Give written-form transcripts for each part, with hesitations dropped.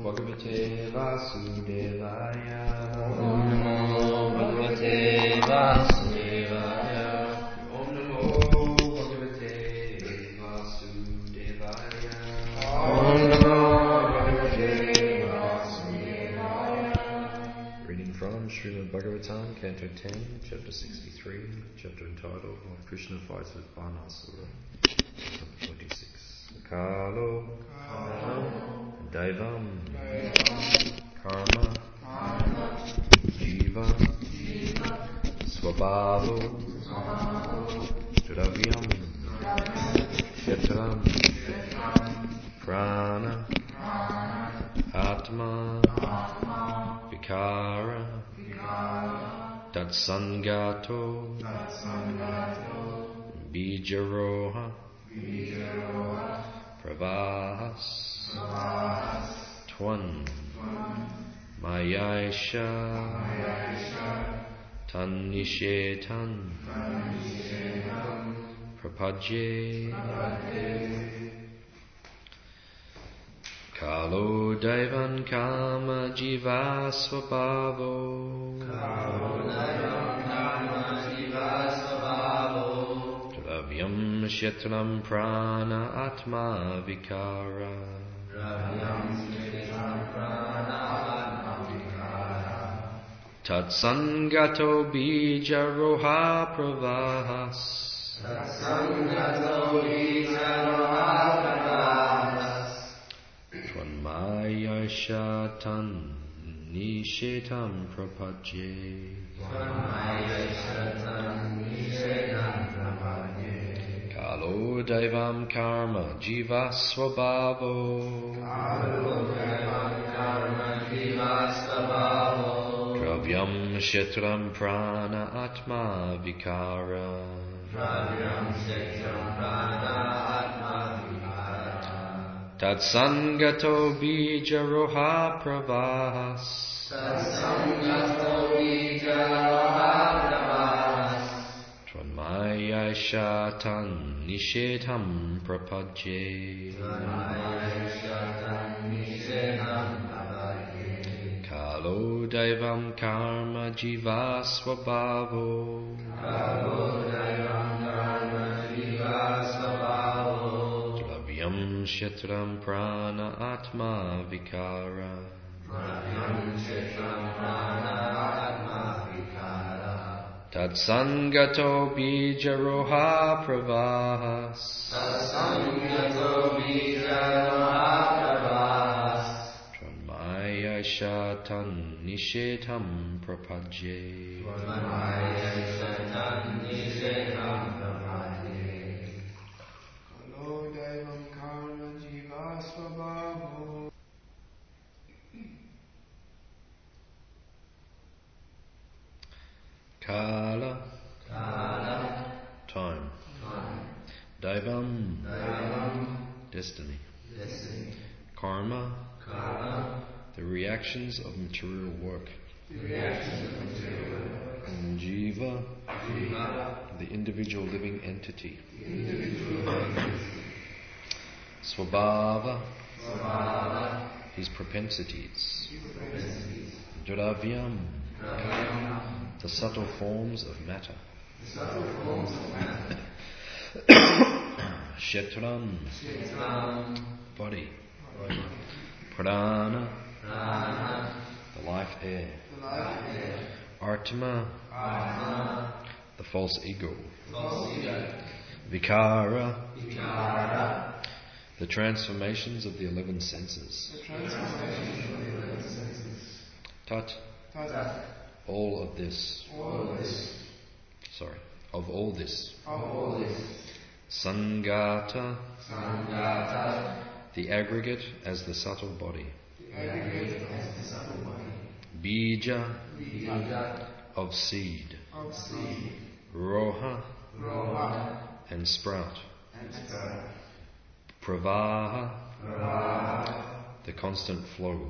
Bhagavate Vasudevaya. Om Namo Bhagavate Vasudevaya. Om Namo Bhagavate Vasudevaya. Om Namo Bhagavate Vasudevaya. Reading from Srimad Bhagavatam, Canto 10, Chapter 63, chapter entitled Lord Krishna Fights with Banasura, Chapter 26. Kalo Daivam Karma Jiva Swabhavo Dravyam Kshetram Prana Atma Vikara Tatsangato Bijaroha Pravahas Twan Mayaisha Tannishetan Prapajye Kalo Daivan Kama Jiva Swabhavo Dravyam Shetram Prana Atma Vikara Tatsangato Bijaroha Pravahas Tvanmayasha Tannishetam Prapajye Kalo Daivam Karma Jiva Swabhavo Dravyam Shetram Prana Atma Vikara Tatsangato Bijaroha Pravahas Tvanmayasha Tannishetam Prapajye Kalo Daivam Karma Jiva Swabhavo Dravyam Shetram Prana Atma Vikara Tatsangato Bijaroha Pravahas Tvanmayasha Tannishetam Prapajye Kalo Daivam Karma Jiva Swabhavo Kala Time Daivam Destiny Karma the reactions of material work and Jiva the individual living entity Swabhava his propensities Dravyam the subtle forms of matter Shetram body Prana the life air Atma the false ego Vikara the transformations of the 11 senses Tat all of this of all this Sangata the aggregate as the subtle body Bija of seed Roha and sprout Pravaha the constant flow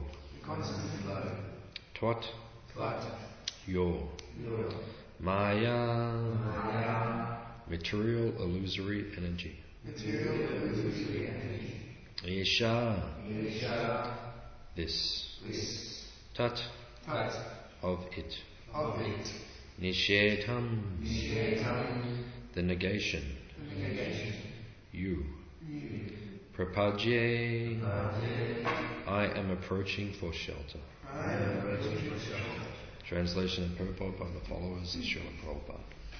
Twat your Maya material illusory energy Isha this. This. Tat, Tat. of it. Of it. Nishetam, Nishetam. the negation. Negation. You. You. Prapajye, I am approaching for shelter. I am approaching for shelter. Translation and purport by the followers of Srila Prabhupada.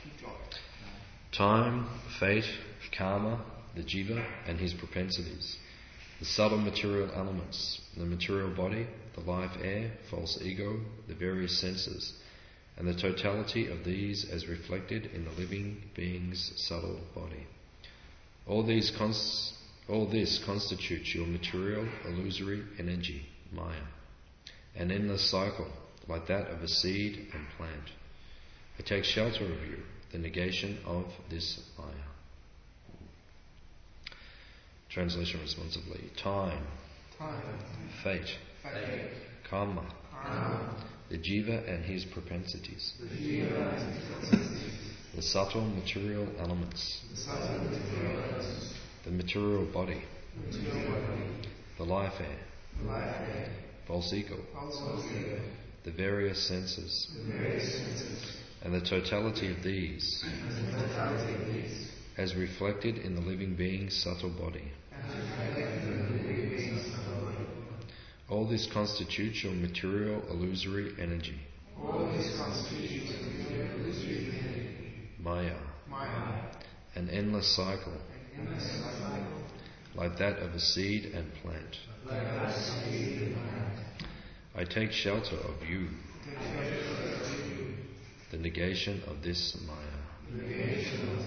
Time, fate, karma, the jiva and his propensities, the subtle material elements, the material body, the life air, false ego, the various senses, and the totality of these as reflected in the living being's subtle body. All this constitutes your material, illusory energy, maya, an endless cycle like that of a seed and plant. I take shelter of you, the negation of this maya. Translation responsibly. Time, fate, karma, the jiva and his propensities, the subtle material elements, the material body, the life air, false ego, the various senses, and the totality of these as reflected in the living being's subtle body. All this constitutes your material illusory energy. Maya, an endless cycle like that of a seed and plant. I take shelter of you, the negation of this maya.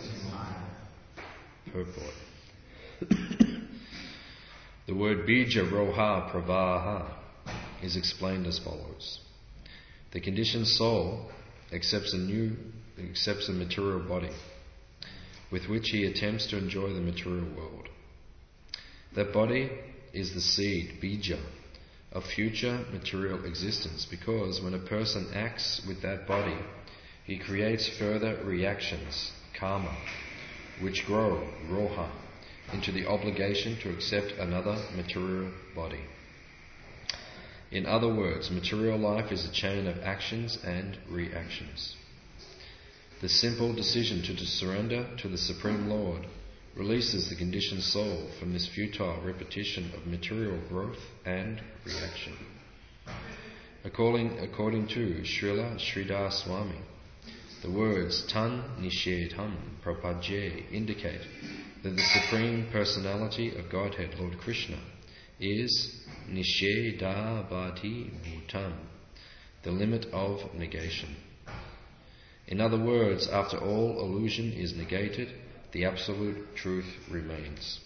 Purport. The word bija roha pravaha is explained as follows. The conditioned soul accepts a material body with which he attempts to enjoy the material world. That body is the seed, bija, of future material existence, because when a person acts with that body, he creates further reactions, karma, which grow, roha, into the obligation to accept another material body. In other words, material life is a chain of actions and reactions. The simple decision to surrender to the Supreme Lord releases the conditioned soul from this futile repetition of material growth and reaction. According to Srila Sridhar Swami, the words Tan Nishedham Prapajye indicate that the Supreme Personality of Godhead, Lord Krishna, is Nishedavati Bhutam, the limit of negation. In other words, after all illusion is negated, the absolute truth remains.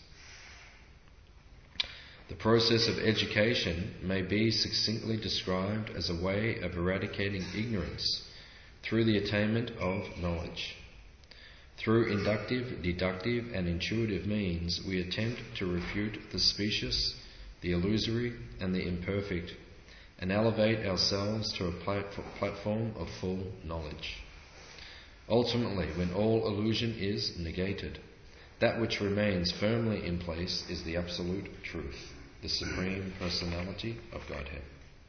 The process of education may be succinctly described as a way of eradicating ignorance through the attainment of knowledge. Through inductive, deductive and intuitive means, we attempt to refute the specious, the illusory and the imperfect, and elevate ourselves to a platform of full knowledge. Ultimately, when all illusion is negated, that which remains firmly in place is the absolute truth, the Supreme Personality of Godhead.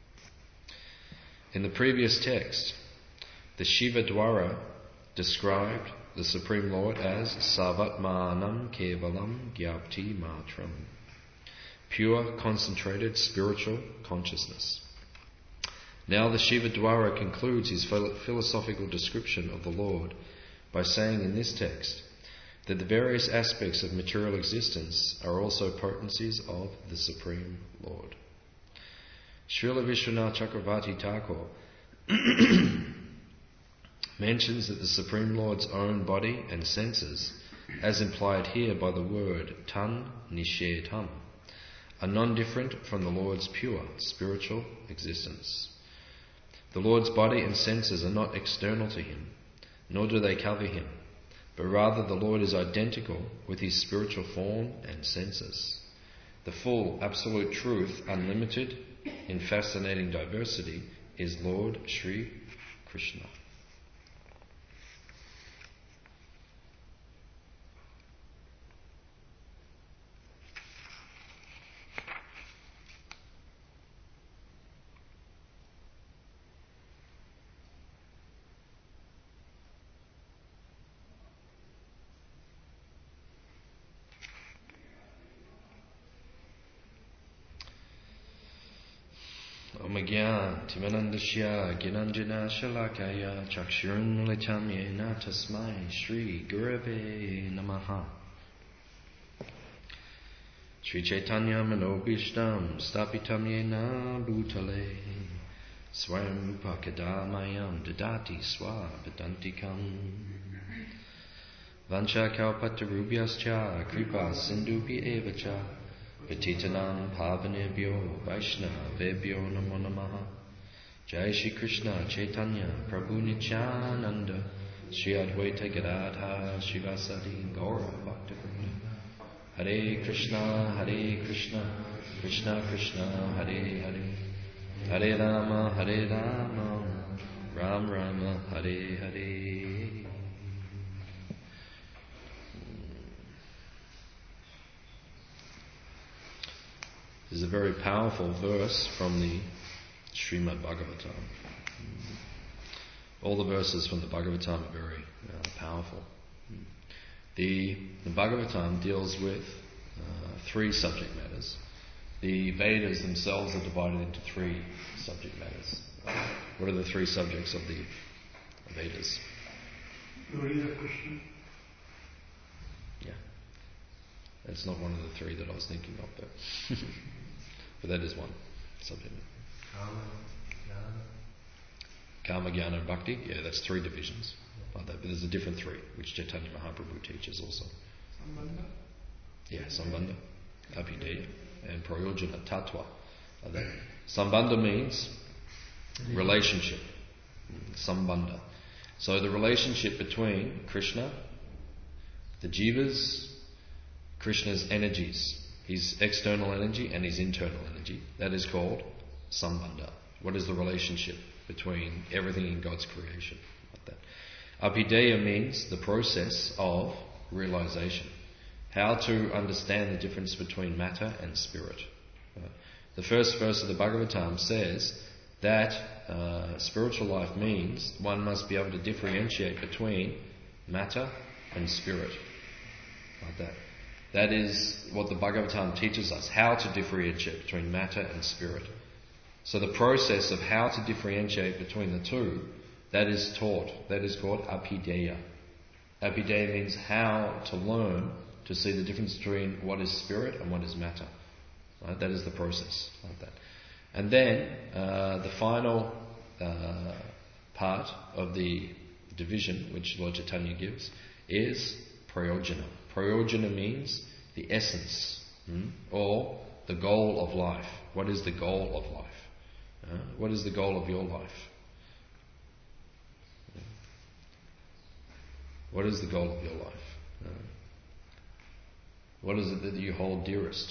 In the previous text, the Shiva Dwara described the Supreme Lord as Savatmanam Kevalam Gyapti Matram, pure, concentrated spiritual consciousness. Now the Shiva Dwara concludes his philosophical description of the Lord by saying in this text that the various aspects of material existence are also potencies of the Supreme Lord. Srila Vishwanath Chakravarti Thakur mentions that the Supreme Lord's own body and senses, as implied here by the word Tan Nishedham, are non-different from the Lord's pure spiritual existence. The Lord's body and senses are not external to him, nor do they cover him, but rather the Lord is identical with his spiritual form and senses. The full, absolute truth, unlimited in fascinating diversity, is Lord Sri Krishna. Omagyan Timanandasya Ginanjana Shalakaya Chakshurun Litamyena Tasmai Shri Gurave Namaha. Sri Chaitanya Manobishtam Stapitam Yena Bhutale Swayam Upakadamayam Dadati Swa Vedantikam Vancha Kalpatarubhyascha Kripa Sindhupi Evacha Patitanam Pavanebhyo Vaishnavebhyo Namo Namaha. Jai Shri Krishna Chaitanya Prabhu Nityananda Shri Advaita Gadadhara Shivasadi Gaura Bhaktivinoda. Hare Krishna Krishna Krishna Hare Hare, Hare Rama Ram Rama Hare Hare. This is a very powerful verse from the Srimad Bhagavatam. All the verses from the Bhagavatam are very powerful. The Bhagavatam deals with three subject matters. The Vedas themselves are divided into three subject matters. What are the three subjects of the Vedas? Glory of Krishna. Yeah. That's not one of the three that I was thinking of, but that is one subject matter. Karma, Jnana and Bhakti. Yeah, that's three divisions. Like that. But there's a different three, which Chaitanya Mahaprabhu teaches also. Sambandha. Yeah, Sambandha, Abhideya, and Prayojana, Tattva. Like that. Sambandha means relationship. Sambandha. So the relationship between Krishna, the jivas, Krishna's energies, his external energy and his internal energy, that is called Sambandha. What is the relationship between everything in God's creation? Like that. Abhideya means the process of realization. How to understand the difference between matter and spirit. The first verse of the Bhagavatam says that spiritual life means one must be able to differentiate between matter and spirit. Like that. That is what the Bhagavatam teaches us, how to differentiate between matter and spirit. So the process of how to differentiate between the two, that is taught. That is called Abhideya. Abhideya means how to learn to see the difference between what is spirit and what is matter. Right? That is the process. Like that. And then the final part of the division, which Lord Chaitanya gives, is Prayojana. Prayojana means the essence or the goal of life. What is the goal of life? What is the goal of your life? What is the goal of your life? What is it that you hold dearest?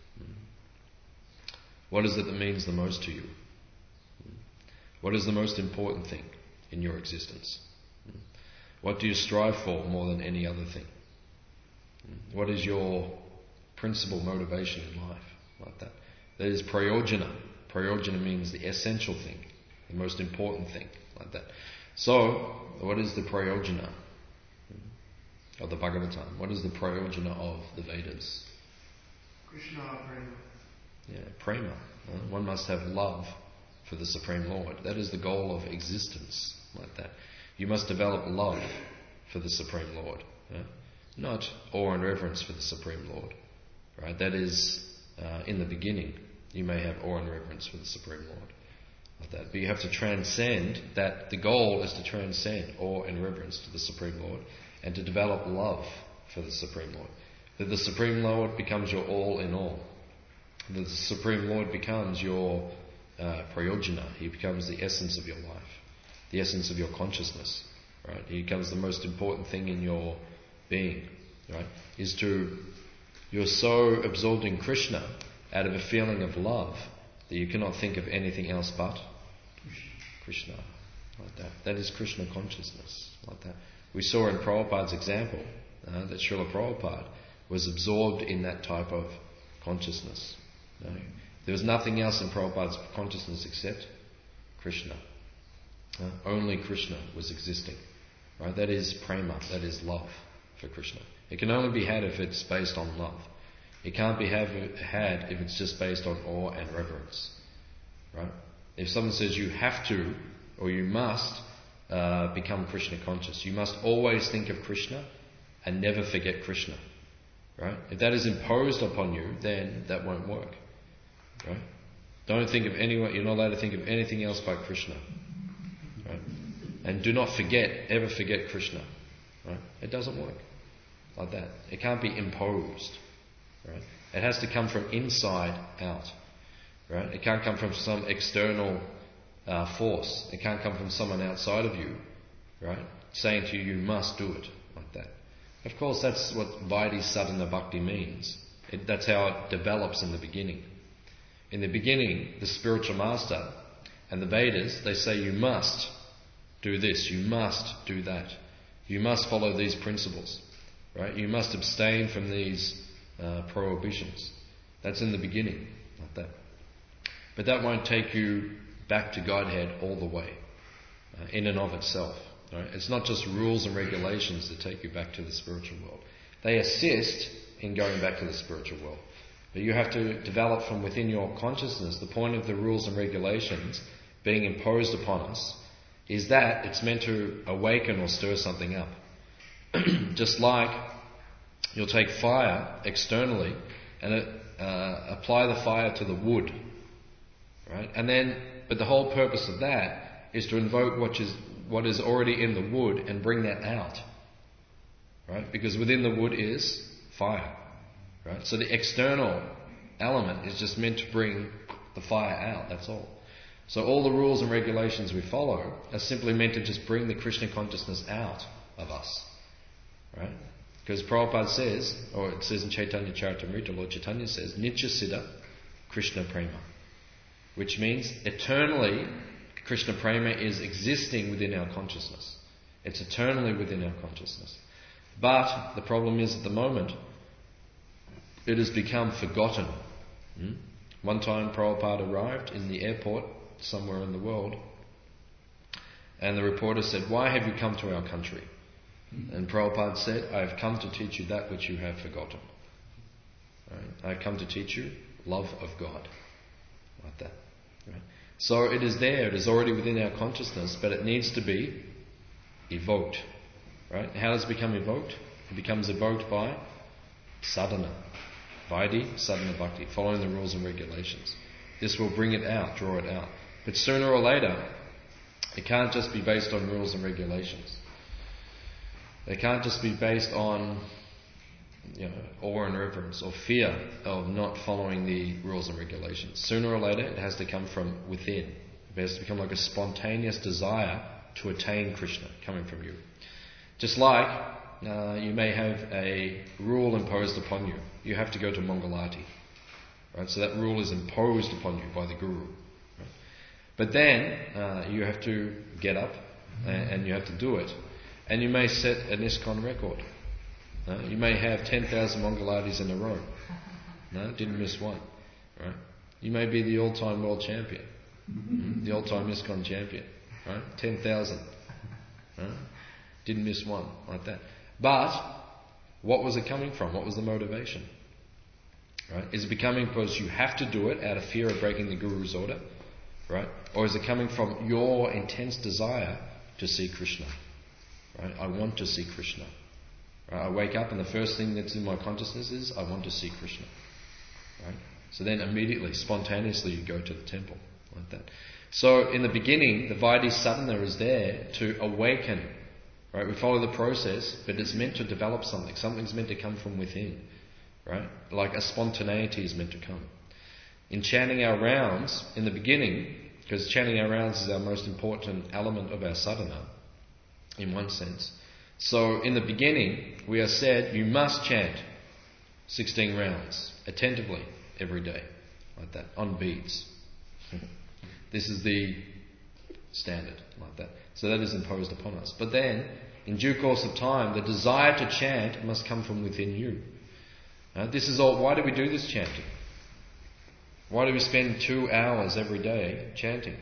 What is it that means the most to you? What is the most important thing in your existence? What do you strive for more than any other thing? What is your principal motivation in life? Like that. That is Prayojana. Prayojana means the essential thing, the most important thing. Like that. So, what is the Prayojana of the Bhagavatam? What is the Prayojana of the Vedas? Krishna Prema. Yeah, prema. One must have love for the Supreme Lord. That is the goal of existence. Like that. You must develop love for the Supreme Lord. Not awe and reverence for the Supreme Lord. Right? That is in the beginning. You may have awe and reverence for the Supreme Lord. Like that. But you have to transcend that. The goal is to transcend awe and reverence to the Supreme Lord and to develop love for the Supreme Lord. That the Supreme Lord becomes your all in all. That the Supreme Lord becomes your prayojana. He becomes the essence of your life. The essence of your consciousness. Right? He becomes the most important thing in your being. Right? You're so absorbed in Krishna out of a feeling of love that you cannot think of anything else but Krishna. Like that. That is Krishna consciousness. Like that. We saw in Prabhupada's example that Srila Prabhupada was absorbed in that type of consciousness. There was nothing else in Prabhupada's consciousness except Krishna. Only Krishna was existing. Right? That is prema, that is love for Krishna. It can only be had if it's based on love. It can't be had if it's just based on awe and reverence. Right? If someone says you have to or you must become Krishna conscious, you must always think of Krishna and never forget Krishna. Right? If that is imposed upon you, then that won't work. Right? Don't think of anyone. You're not allowed to think of anything else but Krishna. Right? And do not ever forget Krishna. Right? It doesn't work like that. It can't be imposed. Right? It has to come from inside out. Right? It can't come from some external force. It can't come from someone outside of you, right? Saying to you, you must do it like that. Of course, that's what Vaidhi Sadhana Bhakti means. That's how it develops in the beginning. In the beginning, the spiritual master and the Vedas, they say you must do this, you must do that. You must follow these principles, right? You must abstain from these prohibitions. That's in the beginning, like that. But that won't take you back to Godhead all the way, in and of itself. Right? It's not just rules and regulations that take you back to the spiritual world. They assist in going back to the spiritual world. But you have to develop from within your consciousness. The point of the rules and regulations being imposed upon us is that it's meant to awaken or stir something up. Just like you'll take fire externally and apply the fire to the wood. Right? But the whole purpose of that is to invoke what is already in the wood and bring that out. Right? Because within the wood is fire. Right? So the external element is just meant to bring the fire out, that's all. So all the rules and regulations we follow are simply meant to just bring the Krishna consciousness out of us. Right? Because Prabhupada says, or it says in Chaitanya Charitamrita, Lord Chaitanya says, Nitya Siddha Krishna Prema. Which means eternally Krishna Prema is existing within our consciousness. It's eternally within our consciousness. But the problem is at the moment, it has become forgotten. One time Prabhupada arrived in the airport somewhere in the world, and the reporter said, "Why have you come to our country?" And Prabhupada said, "I have come to teach you that which you have forgotten. Right? I have come to teach you love of God." Like that. Right? So it is there, it is already within our consciousness, but it needs to be evoked. Right? How does it become evoked? It becomes evoked by sadhana. Vaidhi Sadhana Bhakti, following the rules and regulations. This will bring it out, draw it out. But sooner or later, it can't just be based on rules and regulations. It can't just be based on awe and reverence or fear of not following the rules and regulations. Sooner or later, it has to come from within. It has to become like a spontaneous desire to attain Krishna coming from you. Just like you may have a rule imposed upon you. You have to go to Mangalati. Right? So that rule is imposed upon you by the Guru. Right? But then you have to get up and you have to do it. And you may set an ISKCON record. You may have 10,000 Mangalatis in a row. No, didn't miss one. Right? You may be the all-time world champion. The all-time ISKCON champion. Right? 10,000. Right? Didn't miss one like that. But what was it coming from? What was the motivation? Right? Is it becoming because you have to do it out of fear of breaking the Guru's order? Right? Or is it coming from your intense desire to see Krishna? Right? I want to see Krishna. Right? I wake up and the first thing that's in my consciousness is I want to see Krishna. Right? So then immediately, spontaneously you go to the temple like that. So in the beginning, the Vaidhi Sadhana is there to awaken. Right? We follow the process, but it's meant to develop something. Something's meant to come from within. Right? Like a spontaneity is meant to come. In chanting our rounds, in the beginning, because chanting our rounds is our most important element of our sadhana, in one sense. So in the beginning, we are said, you must chant 16 rounds, attentively, every day, like that, on beads. This is the standard, like that. So that is imposed upon us. But then, in due course of time, the desire to chant must come from within you. This is all. Why do we do this chanting? Why do we spend 2 hours every day chanting?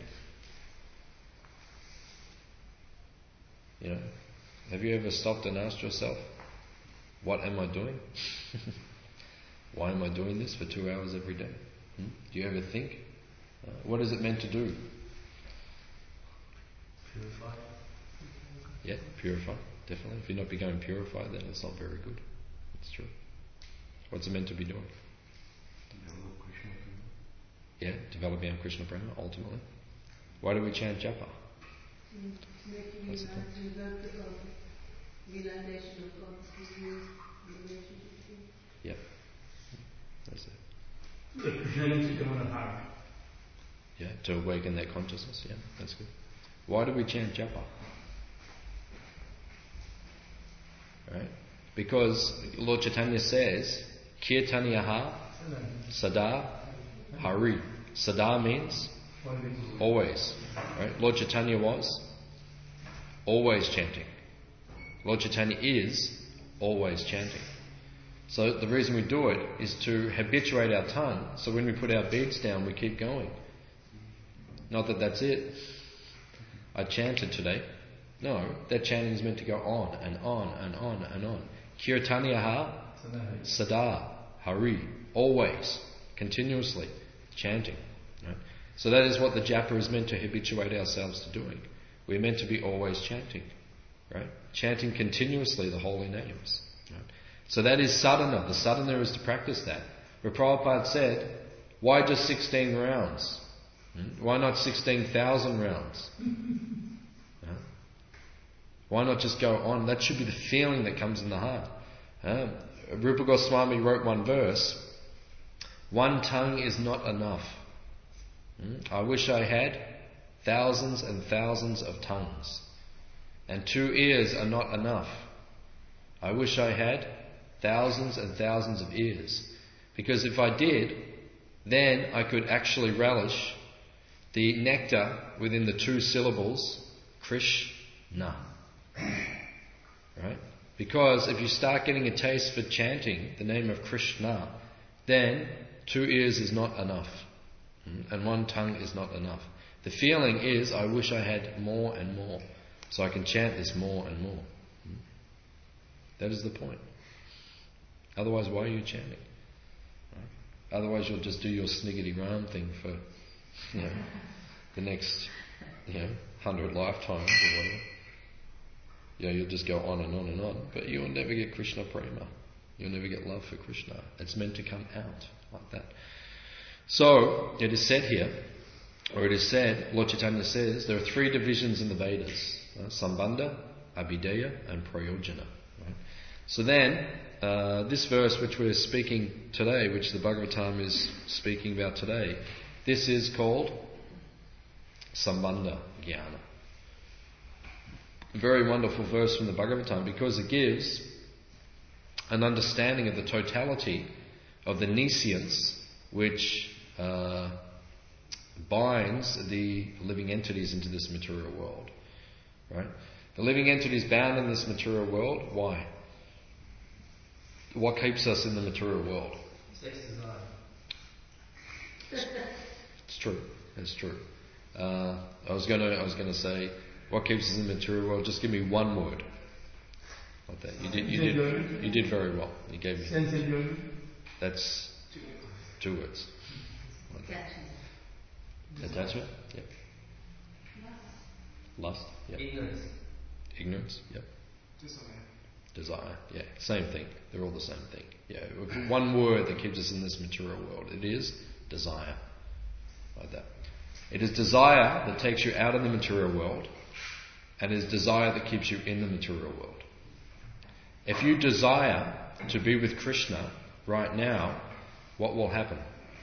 Have you ever stopped and asked yourself, what am I doing? Why am I doing this for 2 hours every day? Do you ever think? What is it meant to do? Purify. Yeah, purify, definitely. If you're not becoming purified, then it's not very good. It's true. What's it meant to be doing? Develop Krishna prema. Yeah, developing our Krishna prema, ultimately. Why do we chant japa? What's the point? Realization of God's goodness, relationship to Him. Yep. That's it. Krishna can sit on the heart. Yeah, to awaken that consciousness. Yeah, that's good. Why do we chant japa? Right? Because Lord Chaitanya says, Kirtaniyaha Sada Hari. Sada means always. Right? Lord Chaitanya was always chanting. Lord Chaitanya is always chanting. So the reason we do it is to habituate our tongue, so when we put our beads down, we keep going. Not that that's it. I chanted today. No, that chanting is meant to go on and on and on and on. Kirtaniyaha Sada Hari. Always, continuously chanting. Right? So that is what the japa is meant to habituate ourselves to doing. We're meant to be always chanting. Right? Chanting continuously the holy names. Right? So that is sadhana. The sadhana is to practice that. Where Prabhupada said, why just 16 rounds? Why not 16,000 rounds? Why not just go on? That should be the feeling that comes in the heart. Rupa Goswami wrote one verse, one tongue is not enough. I wish I had thousands and thousands of tongues. And 2 ears are not enough. I wish I had thousands and thousands of ears. Because if I did, then I could actually relish the nectar within the 2 syllables, Krishna. Right? Because if you start getting a taste for chanting the name of Krishna, then 2 ears is not enough. And 1 tongue is not enough. The feeling is, I wish I had more and more, so I can chant this more and more. That is the point. Otherwise, why are you chanting? Right? Otherwise, you'll just do your sniggity ram thing for the next 100 lifetimes or whatever. You'll just go on and on and on, but you'll never get Krishna prema. You'll never get love for Krishna. It's meant to come out like that. So, it is said here, or it is said, Lord Chaitanya says, there are 3 divisions in the Vedas. Sambandha, Abhideya and Prayojana. Right? So then, this verse which we're speaking today, which the Bhagavatam is speaking about today, this is called Sambandha Jnana. A very wonderful verse from the Bhagavatam because it gives an understanding of the totality of the nescience which binds the living entities into this material world. Right? The living entities bound in this material world, why? What keeps us in the material world? Sex desire. It's true. It's true. I was going to say, what keeps us in the material world? Just give me one word. Like that. You did very well. You gave me. That's 2 words. Like that. Attachment. Yep. Lust. Yep. Ignorance. Yep. Desire. Yeah. Same thing. They're all the same thing. Yeah. One word that keeps us in this material world. It is desire. Like that. It is desire that takes you out of the material world, and it is desire that keeps you in the material world. If you desire to be with Krishna right now, what will happen?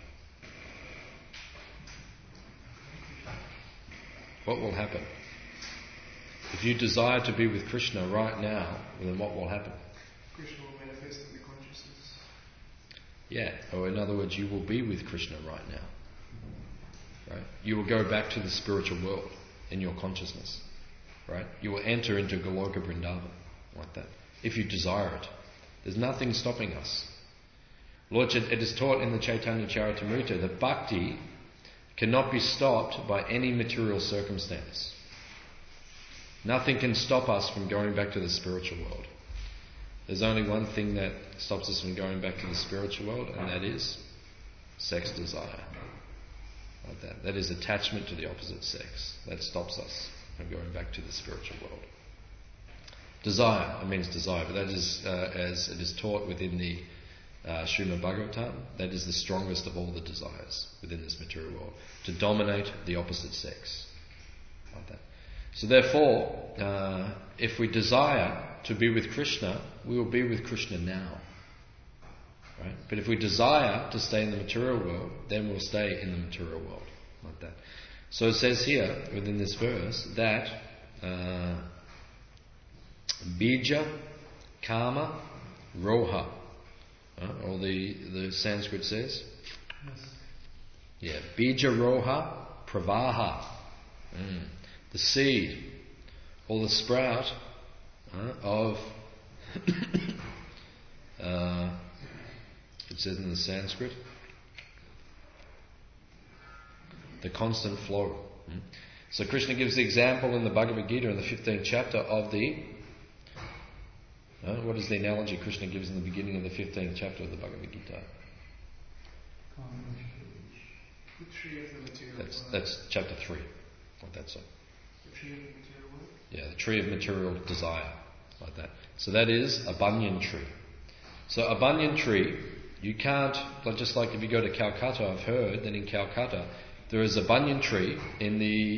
What will happen? If you desire to be with Krishna right now, then what will happen? Krishna will manifest in the consciousness. Yeah, or in other words, you will be with Krishna right now. Right? You will go back to the spiritual world in your consciousness. Right? You will enter into Goloka Vrindavan like that. If you desire it. There's nothing stopping us. Lord, it is taught in the Chaitanya Charitamrita that bhakti cannot be stopped by any material circumstance. Nothing can stop us from going back to the spiritual world. There's only one thing that stops us from going back to the spiritual world, and that is sex desire. Like that. That is attachment to the opposite sex. That stops us. and going back to the spiritual world. Desire, it means desire, but that is, as it is taught within the Srimad Bhagavatam, that is the strongest of all the desires within this material world, to dominate the opposite sex. Like that. So therefore, if we desire to be with Krishna, we will be with Krishna now. Right? But if we desire to stay in the material world, then we'll stay in the material world. Like that. So it says here, within this verse, that bija, kama, roha, or the Sanskrit says, yeah, bija roha, pravaha, the seed, or the sprout of, it says in the Sanskrit, the constant flow. So Krishna gives the example in the Bhagavad Gita in the 15th chapter of the, what is the analogy Krishna gives in the beginning of the 15th chapter of the Bhagavad Gita? The tree of the material world. That's chapter 3. Like that, so. The tree of the material world? Yeah, the tree of material desire. Like that. So that is a banyan tree. So a banyan tree, you can't, just like if you go to Calcutta, I've heard that in Calcutta there is a banyan tree in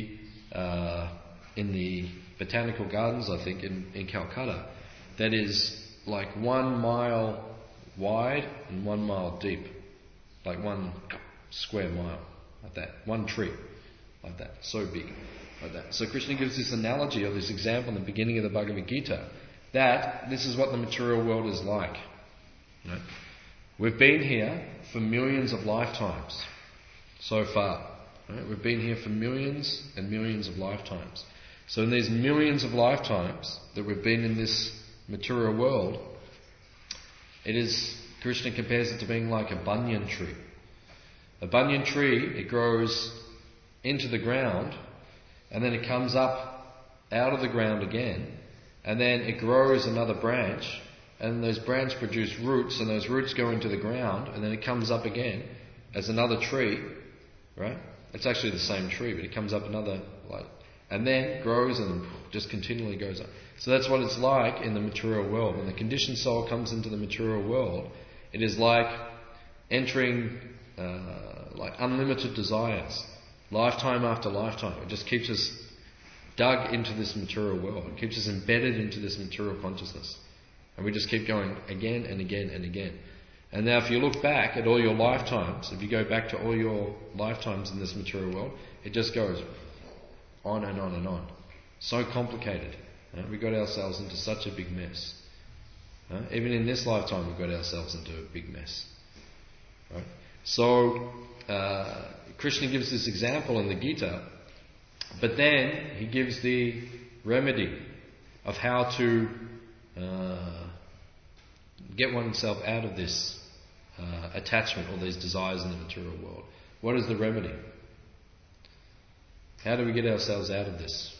the botanical gardens, I think, in Calcutta, that is like 1 mile wide and 1 mile deep, like 1 square mile, like that. One tree, like that, so big, like that. So Krishna gives this analogy, or this example in the beginning of the Bhagavad Gita, that this is what the material world is like. Right? We've been here for millions of lifetimes so far. Right? We've been here for millions and millions of lifetimes. So in these millions of lifetimes that we've been in this material world, it is, Krishna compares it to being like a banyan tree. A banyan tree, it grows into the ground and then it comes up out of the ground again, and then it grows another branch, and those branches produce roots, and those roots go into the ground, and then it comes up again as another tree, right? It's actually the same tree, but it comes up another, and then grows and just continually goes up. So that's what it's like in the material world. When the conditioned soul comes into the material world, it is like entering like unlimited desires, lifetime after lifetime. It just keeps us dug into this material world. It keeps us embedded into this material consciousness. And we just keep going again and again and again. And now if you look back at all your lifetimes, if you go back to all your lifetimes in this material world, it just goes on and on and on. So complicated. We got ourselves into such a big mess. Even in this lifetime we got ourselves into a big mess. Right? So Krishna gives this example in the Gita, but then he gives the remedy of how to get oneself out of this attachment or these desires in the material world. What is the remedy? How do we get ourselves out of this?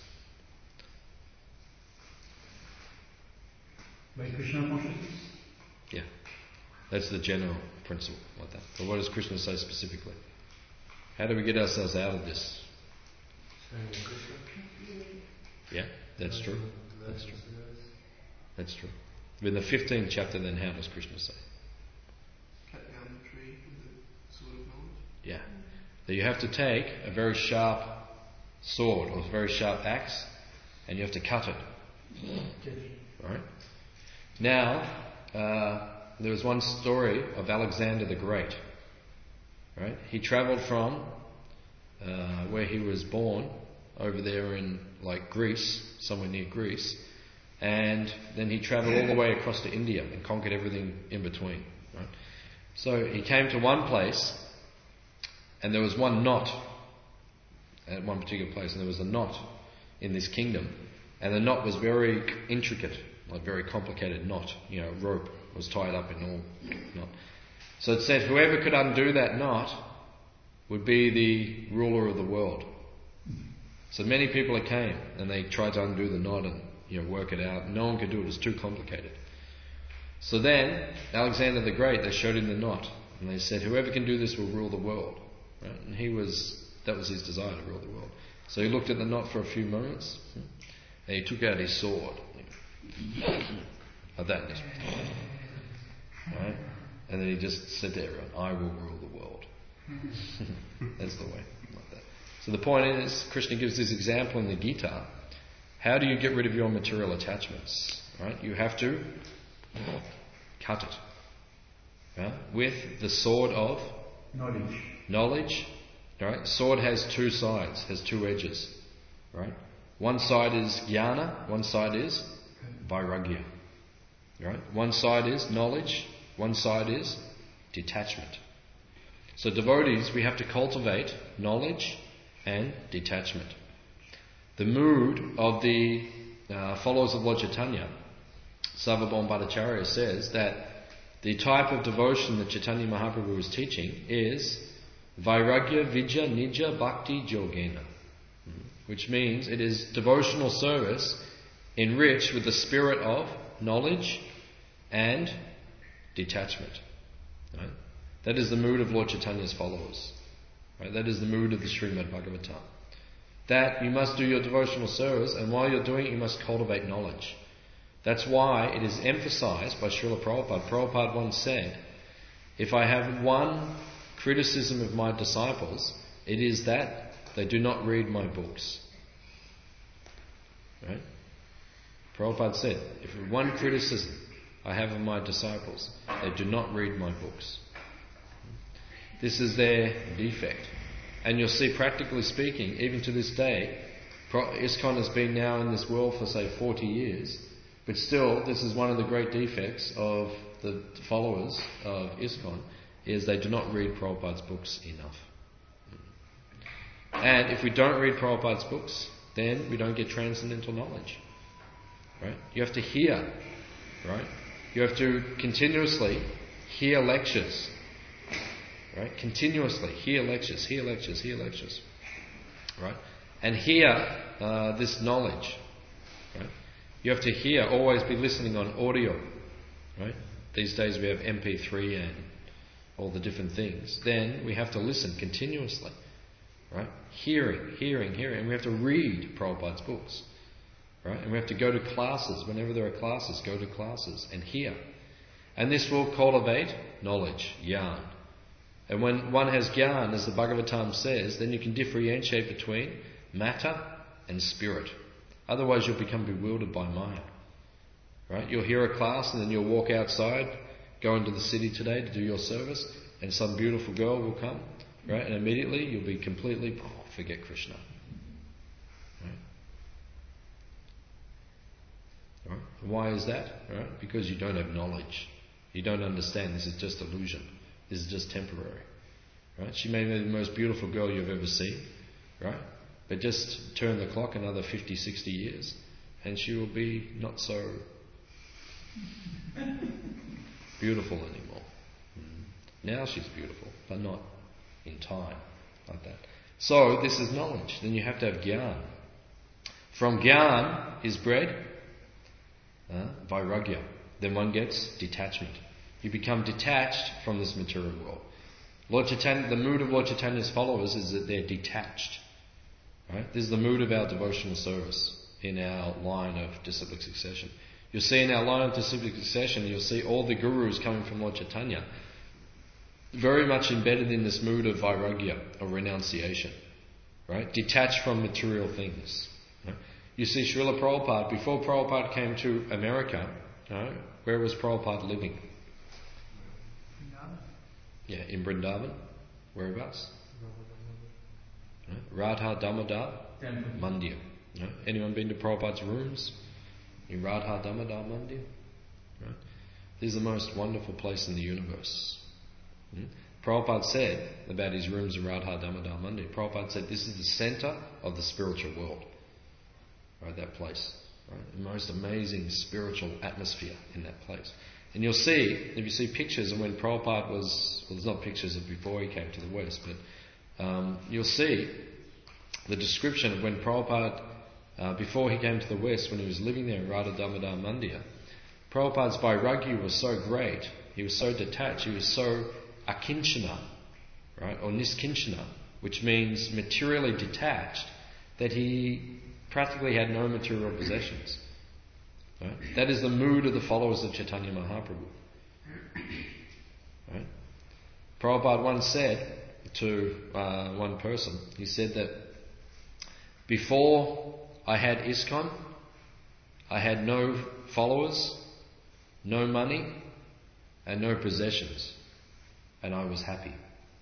By Krishna consciousness? Yeah. That's the general principle, like that. But what does Krishna say specifically? How do we get ourselves out of this? Yeah, that's true. That's true. That's true. But in the 15th chapter, then, how does Krishna say? Cut down the tree with the sword of knowledge? Yeah. That you have to take a very sharp sword or a very sharp axe and you have to cut it. Right? Now, there was one story of Alexander the Great. Right? He travelled from where he was born over there in Greece, somewhere near Greece, and then he travelled all the way across to India and conquered everything in between. Right? So he came to one place, and there was one knot at one particular place, and there was a knot in this kingdom, and the knot was very intricate, very complicated knot. Rope was tied up in all knot. So it said whoever could undo that knot would be the ruler of the world. So many people came and they tried to undo the knot and work it out. No one could do it. It was too complicated. So then Alexander the Great, they showed him the knot and And they said, whoever can do this will rule the world. Right? And that was his desire, to rule the world. So he looked at the knot for a few moments, and he took out his sword. Like that. Right? And then he just said to everyone, I will rule the world. That's the way. Like that. So the point is, Krishna gives this example in the Gita. How do you get rid of your material attachments? Right? You have to cut it. Right? With the sword of knowledge. Right? Sword has two sides, has two edges. Right? One side is jnana, one side is vairagya. Right? One side is knowledge, one side is detachment. So devotees, we have to cultivate knowledge and detachment. The mood of the followers of Lord Chaitanya, Sarvabhauma Bhattacharya says that the type of devotion that Chaitanya Mahaprabhu is teaching is Vairagya Vidya Nija Bhakti Jogena, which means it is devotional service enriched with the spirit of knowledge and detachment. Right? That is the mood of Lord Chaitanya's followers. Right? That is the mood of the Srimad Bhagavatam. That you must do your devotional service, and while you're doing it, you must cultivate knowledge. That's why it is emphasized by Srila Prabhupada. Prabhupada once said, if I have one criticism of my disciples, it is that they do not read my books. Right? Prabhupada said, if one criticism I have of my disciples, they do not read my books. This is their defect. And you'll see, practically speaking, even to this day, ISKCON has been now in this world for, say, 40 years, but still, this is one of the great defects of the followers of ISKCON, is they do not read Prabhupada's books enough. And if we don't read Prabhupada's books, then we don't get transcendental knowledge. Right? You have to hear. Right? You have to continuously hear lectures. Right? Continuously hear lectures. Right? And hear this knowledge. Right? You have to hear, always be listening on audio. Right? These days we have MP3 and all the different things. Then we have to listen continuously. Right? Hearing. And we have to read Prabhupada's books. Right? And we have to go to classes. Whenever there are classes, go to classes and hear. And this will cultivate knowledge, jnana. And when one has jnana, as the Bhagavatam says, then you can differentiate between matter and spirit. Otherwise you'll become bewildered by Maya. Right? You'll hear a class and then you'll walk outside, go into the city today to do your service, and some beautiful girl will come, right? And immediately you'll be completely forget Krishna. Right? Why is that? Right? Because you don't have knowledge. You don't understand this is just illusion. This is just temporary. Right? She may be the most beautiful girl you've ever seen, right? But just turn the clock another 50, 60 years and she will be not so beautiful anymore. Now she's beautiful, but not in time like that. So this is knowledge. Then you have to have jnana. From jnana is bred vairagya. Then one gets detachment. You become detached from this material world. Lord Chaitanya, the mood of Lord Chaitanya's followers is that they're detached. Right? This is the mood of our devotional service in our line of disciplic succession. You'll see in our line of disciplic succession, you'll see all the gurus coming from Lord Chaitanya very much embedded in this mood of vairagya, or renunciation. Right? Detached from material things. Right? You see Srila Prabhupada, before Prabhupada came to America, where was Prabhupada living? Yeah, in Vrindavan. Whereabouts? Radha Damodar Mandir. Anyone been to Prabhupada's rooms in Radha Damodar Mandir? Right? This is the most wonderful place in the universe. Prabhupada said about his rooms in Radha Damodar Mandir, Prabhupada said this is the centre of the spiritual world. Right, that place. Right? The most amazing spiritual atmosphere in that place. And you'll see, if you see pictures of when Prabhupada was, well, there's not pictures of before he came to the West, but you'll see the description of when Prabhupada, before he came to the West, when he was living there in Radha Damodar Mandir, Prabhupada's vairagya was so great, he was so detached, he was so akinchana, right, or niskinchana, which means materially detached, that he practically had no material possessions. Right? That is the mood of the followers of Chaitanya Mahaprabhu. Right? Prabhupada once said to one person, he said that before I had ISKCON, I had no followers, no money, and no possessions, and I was happy.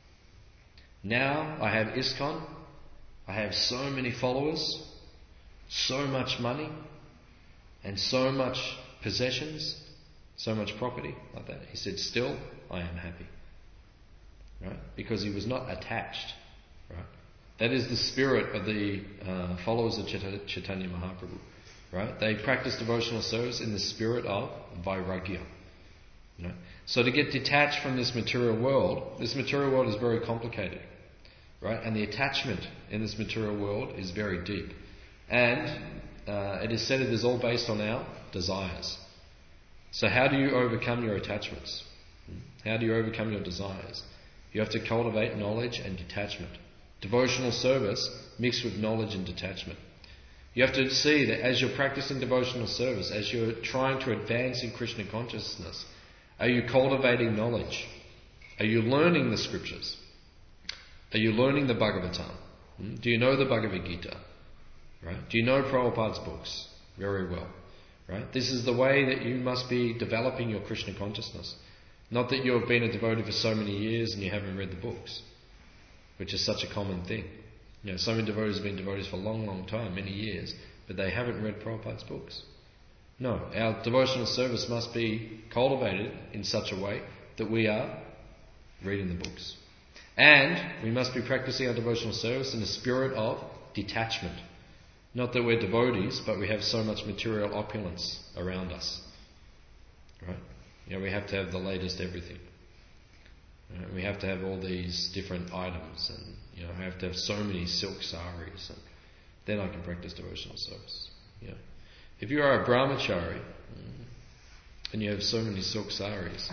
Now I have ISKCON, I have so many followers, so much money, and so much possessions, so much property like that. He said, still I am happy. Right? Because he was not attached. Right? That is the spirit of the followers of Chaitanya Mahaprabhu. Right? They practice devotional service in the spirit of vairagya. You know? So to get detached from this material world is very complicated. Right? And the attachment in this material world is very deep. And it is said it is all based on our desires. So how do you overcome your attachments? How do you overcome your desires? You have to cultivate knowledge and detachment. Devotional service mixed with knowledge and detachment. You have to see that as you're practicing devotional service, as you're trying to advance in Krishna consciousness, are you cultivating knowledge? Are you learning the scriptures? Are you learning the Bhagavatam? Do you know the Bhagavad Gita? Right? Do you know Prabhupada's books? Very well. Right? This is the way that you must be developing your Krishna consciousness. Not that you have been a devotee for so many years and you haven't read the books, which is such a common thing. You know, so many devotees have been devotees for a long, long time, many years, but they haven't read Prabhupada's books. No, our devotional service must be cultivated in such a way that we are reading the books. And we must be practicing our devotional service in a spirit of detachment. Not that we're devotees, but we have so much material opulence around us. Right? You know, we have to have the latest everything. Right? We have to have all these different items, and you know, we have to have so many silk saris, and then I can practice devotional service. You know, if you are a brahmachari and you have so many silk saris,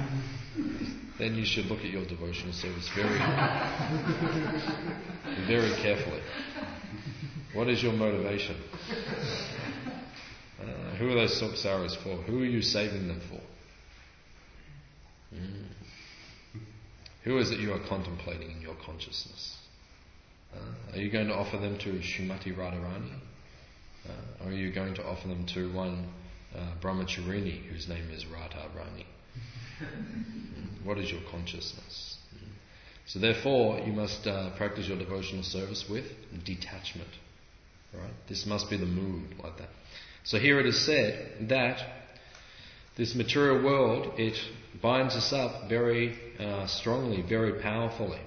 then you should look at your devotional service very, very carefully. What is your motivation? Who are those silk saris for? Who are you saving them for? Who is it you are contemplating in your consciousness? Are you going to offer them to Srimati Radharani? Or are you going to offer them to one brahmacharini whose name is Radharani? What is your consciousness? So therefore, you must practice your devotional service with detachment. Right? This must be the mood like that. So here it is said that this material world, it binds us up very strongly, very powerfully.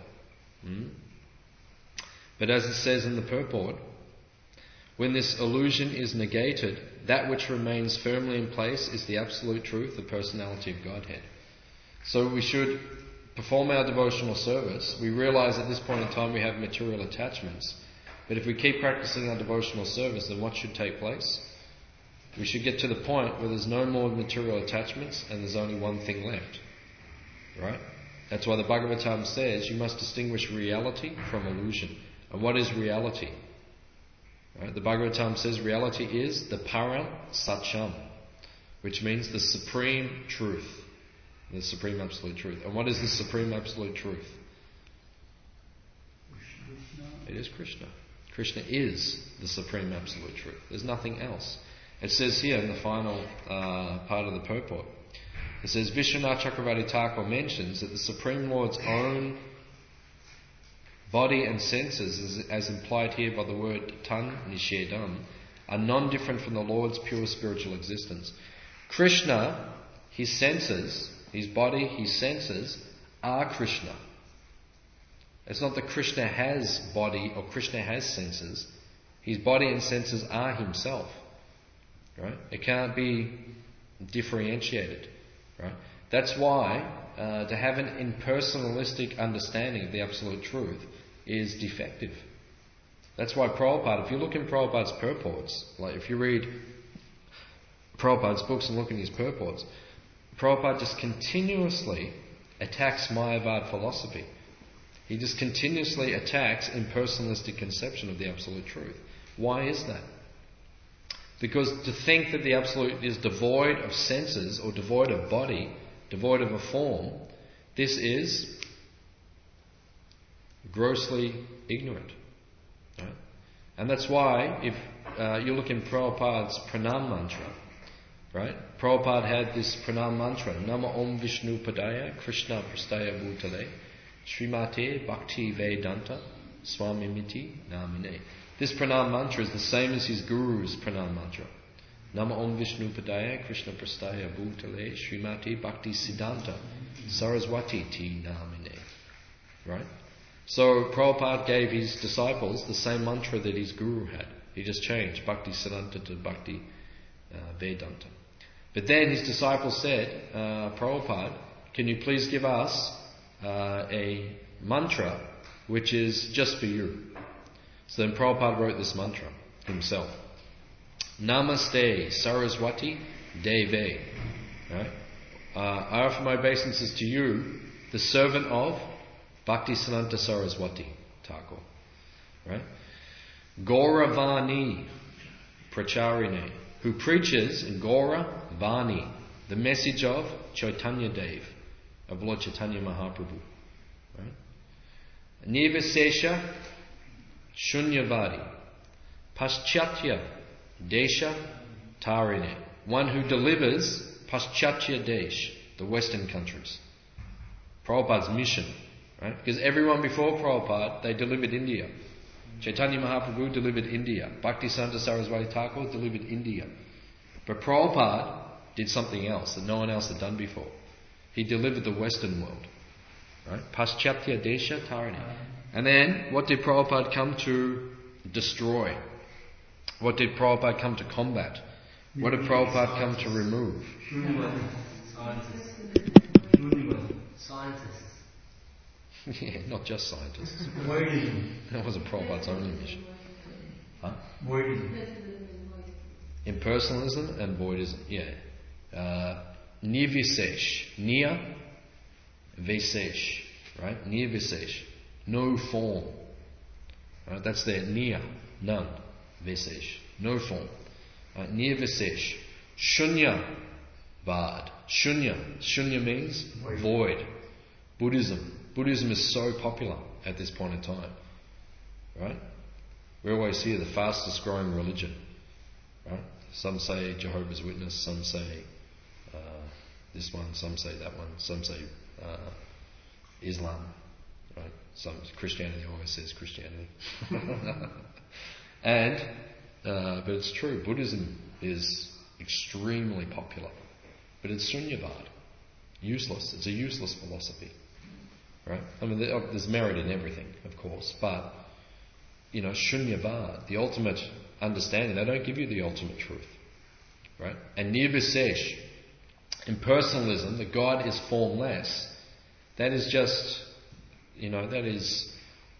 But as it says in the purport, when this illusion is negated, that which remains firmly in place is the absolute truth, the personality of Godhead. So we should perform our devotional service. We realize at this point in time we have material attachments. But if we keep practicing our devotional service, then what should take place? We should get to the point where there's no more material attachments and there's only one thing left. Right? That's why the Bhagavatam says you must distinguish reality from illusion. And what is reality? Right? The Bhagavatam says reality is the Param Satyam, which means the supreme truth, the supreme absolute truth. And what is the supreme absolute truth? It is Krishna. Krishna is the supreme absolute truth. There's nothing else. It says here in the final part of the purport, it says Vishwanath Chakravarti Thakur mentions that the Supreme Lord's own body and senses, as implied here by the word tan nishedam, are non-different from the Lord's pure spiritual existence. Krishna, his senses, his body, his senses, are Krishna. It's not that Krishna has body or Krishna has senses. His body and senses are himself. Right? It can't be differentiated. Right? That's why to have an impersonalistic understanding of the absolute truth is defective. That's why Prabhupada, if you look in Prabhupada's purports, like if you read Prabhupada's books and look in his purports, Prabhupada just continuously attacks Mayavad philosophy. He just continuously attacks impersonalistic conception of the absolute truth. Why is that? Because to think that the absolute is devoid of senses or devoid of body, devoid of a form, this is grossly ignorant. Right? And that's why if you look in Prabhupada's Pranam mantra, right? Prabhupada had this Pranam mantra, Nama Om Vishnu Padaya Krishna Prastaya Bhutale Srimate Bhakti Vedanta Swamimiti Namine. This Pranam mantra is the same as his Guru's Pranam mantra. Nama Om Vishnu Padaya Krishna Prastaya Bhutale Srimate Bhakti Siddhanta Saraswati Ti Namine. Right? So Prabhupada gave his disciples the same mantra that his Guru had. He just changed Bhakti Siddhanta to Bhakti Vedanta. But then his disciples said, Prabhupada, can you please give us a mantra which is just for you? So then Prabhupada wrote this mantra himself. Namaste Saraswati Deve. Right? I offer my obeisances to you, the servant of Bhaktisiddhanta Saraswati Thakur. Right? Gauravani Pracharine, who preaches in Gaura Vani, the message of Chaitanya Dev, of Lord Chaitanya Mahaprabhu. Right? Nirvisesha Shunyavadi, Paschatya Desha Tarine, one who delivers Paschatya Desh, the Western countries. Prabhupada's mission, right? Because everyone before Prabhupada, they delivered India. Chaitanya Mahaprabhu delivered India. Bhaktisiddhanta Saraswati Thakur delivered India. But Prabhupada did something else that no one else had done before. He delivered the Western world. Right? Paschatya Desha Tarine. And then, what did Prabhupada come to destroy? What did Prabhupada come to combat? What did Prabhupada come to remove? Scientists. Yeah, not just scientists. Voidism. That wasn't Prabhupada's only mission. Huh? Voidism. Impersonalism and voidism. Yeah. Nirvisesh. Nir Visesh. Right? Nirvisesh. No form. Right? That's there. Nir. None. Visesh. No form. Nirvisesh. Shunya Vad. Shunya. Shunya means void. Buddhism. Buddhism is so popular at this point in time. Right? We always hear the fastest growing religion. Right? Some say Jehovah's Witness, some say this one, some say that one, some say Islam. Right? Some Christianity always says Christianity. But it's true, Buddhism is extremely popular. But it's Shunyavad. Useless. It's a useless philosophy. Right? I mean, there's merit in everything, of course, but, Shunyavad, the ultimate understanding, they don't give you the ultimate truth. Right? And Nirvisesh, impersonalism, that God is formless, that is just, that is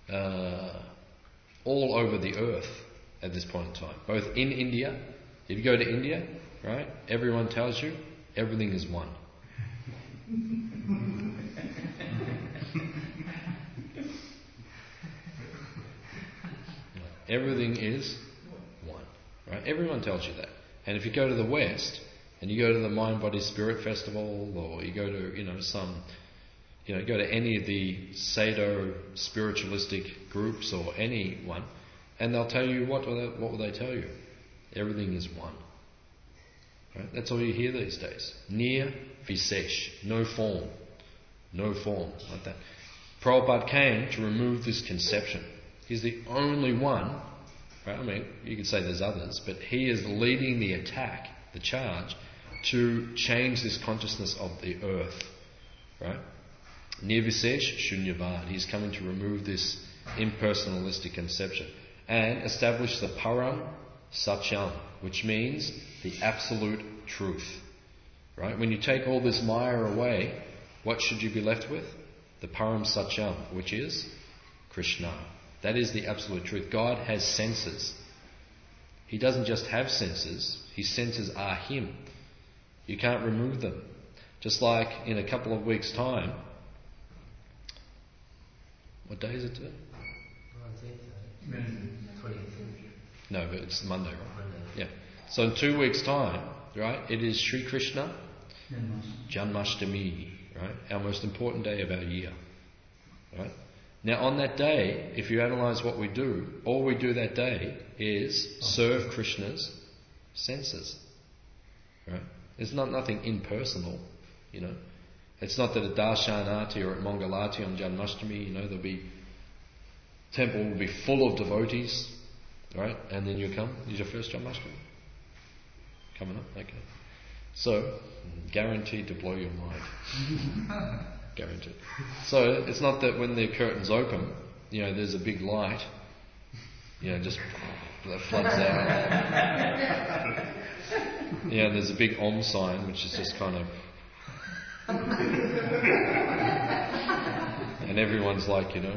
all over the earth at this point in time. Both in India, if you go to India, right, everyone tells you everything is one. Everything is one. Right? Everyone tells you that. And if you go to the West and you go to the Mind Body Spirit Festival, or you go to go to any of the Sado spiritualistic groups or anyone, and they'll tell you what will they tell you? Everything is one. Right? That's all you hear these days. Nir Visesh, no form, like that. Prabhupada came to remove this conception. He's the only one, right? I mean, you could say there's others, but he is leading the attack, the charge, to change this consciousness of the earth, right? Nirvisesh Shunyavad. He's coming to remove this impersonalistic conception and establish the Param Satyam, which means the absolute truth, right? When you take all this Maya away, what should you be left with? The Param Satyam, which is Krishna. That is the absolute truth. God has senses. He doesn't just have senses. His senses are Him. You can't remove them. Just like in a couple of weeks' time, What day is it today? 19th, 20th. No, but it's Monday, right? Monday. Yeah. So in 2 weeks' time, right, it is Sri Krishna Janmashtami, right? Our most important day of our year, right? Now on that day, if you analyse what we do, all we do that day is serve Krishna's senses, right? It's not nothing impersonal, you know. It's not that at Darshanati or at Mangalati on Janmashtami, you know, temple will be full of devotees, right? And then you come. Is your first Janmashtami? Coming up? Okay. So, guaranteed to blow your mind. Guaranteed. So, it's not that when the curtains open, you know, there's a big light, you know, just that floods out. Yeah, and there's a big Om sign, which is just kind of... and everyone's like, you know...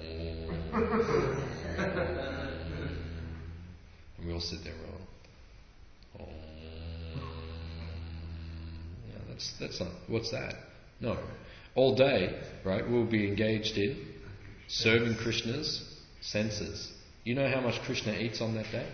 and we all sit there and all... Yeah, that's not... What's that? No. All day, right, we'll be engaged in serving Krishna's senses. You know how much Krishna eats on that day?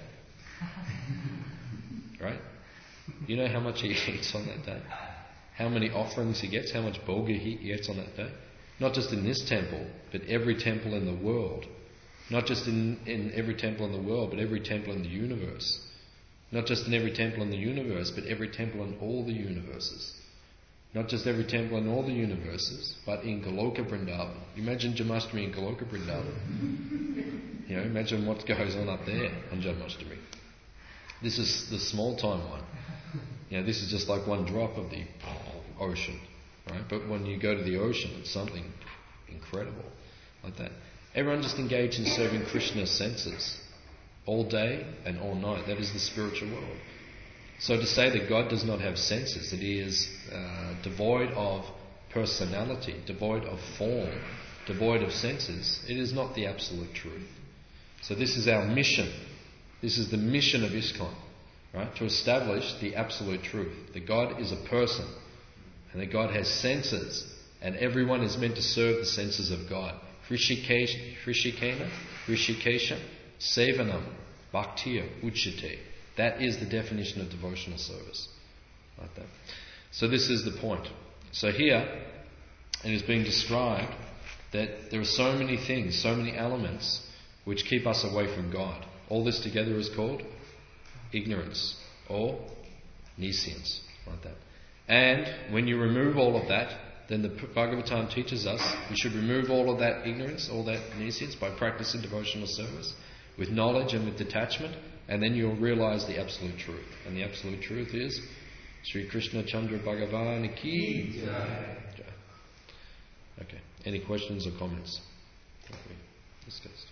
Right? You know how much he eats on that day? How many offerings he gets? How much bhoga he gets on that day? Not just in this temple, but every temple in the world. Not just in every temple in the world, but every temple in the universe. Not just in every temple in the universe, but every temple in all the universes. Not just every temple in all the universes, but in Goloka Vrindavan. Imagine Janmashtami in Goloka Vrindavan. You know, imagine what goes on up there on Janmashtami. This is the small time one. You know, this is just like one drop of the ocean, right? But when you go to the ocean, it's something incredible, like that. Everyone just engaged in serving Krishna's senses, all day and all night. That is the spiritual world. So to say that God does not have senses, that He is devoid of personality, devoid of form, devoid of senses, it is not the absolute truth. So this is our mission. This is the mission of ISKCON, right? To establish the absolute truth, that God is a person, and that God has senses, and everyone is meant to serve the senses of God. Hrishikena, Sevanam, Bhaktiya, Uchate. That is the definition of devotional service. Like that. So this is the point. So here, it is being described that there are so many things, so many elements, which keep us away from God. All this together is called ignorance or nescience, like that. And when you remove all of that, then the Bhagavatam teaches us we should remove all of that ignorance, all that nescience, by practicing devotional service with knowledge and with detachment, and then you'll realise the absolute truth. And the absolute truth is Sri Krishna Chandra Bhagavan Ki Jai. Okay. Any questions or comments that we discussed?